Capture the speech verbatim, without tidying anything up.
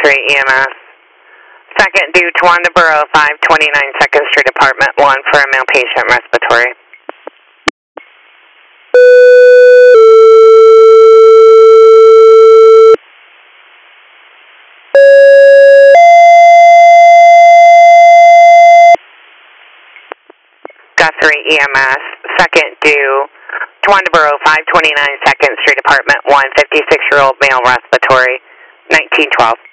Guthrie E M S. Second due Towanda Borough, five twenty-nine second Street, Apartment one for a male patient, respiratory. Guthrie E M S, second due Towanda Borough, five twenty-nine second Street, Apartment one, fifty-six-year-old male, respiratory, nineteen twelve.